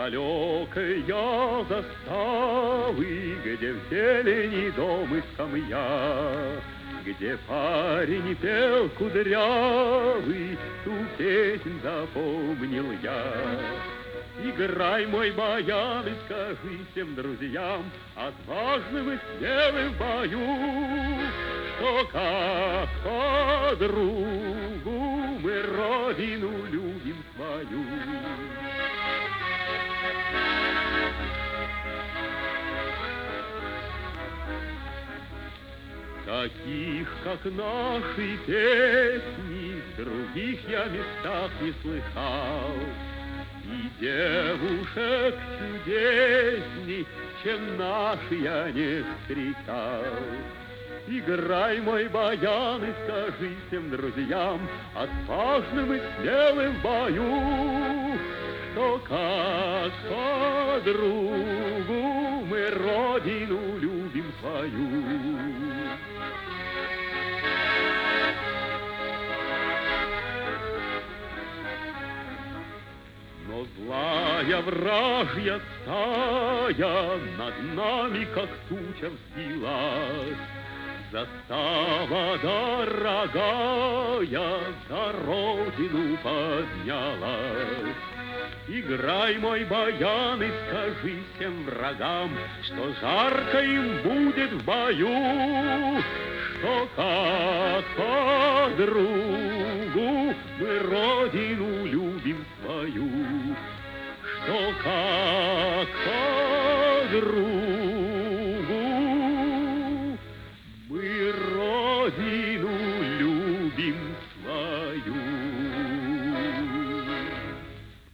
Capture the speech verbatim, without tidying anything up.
далекой я заставы, где в зелени дом и скамья, где парень пел кудрявый, ту песнь запомнил я. Играй, мой баян, и скажи всем друзьям, отважным и смелым в бою, что как подругу мы родину любим свою. Таких, как наши песни, в других я местах не слыхал. И девушек чудесней, чем наши, я не встречал. Играй, мой баян, и скажи всем друзьям, отважным и смелым в бою, что как подругу мы родину любим свою. Но злая вражья стая над нами, как туча, взвилась. Застава дорогая за родину поднялась. Играй, мой баян, и скажи всем врагам, что жарко им будет в бою, что как подругу мы родину любим свою, что как подругу